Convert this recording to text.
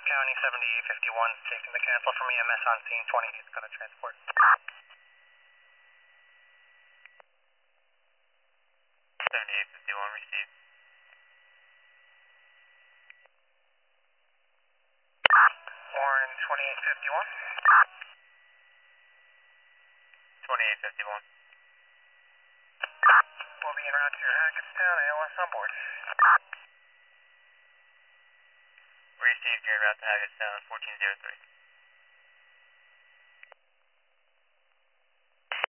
County 7851, taking the cancel from EMS on scene, 28 is going to transport. 7851 received. Warren 2851. 2851. We'll be en route to Hackettstown, ALS on board. Received, you're en route to Hackettstown, 1403.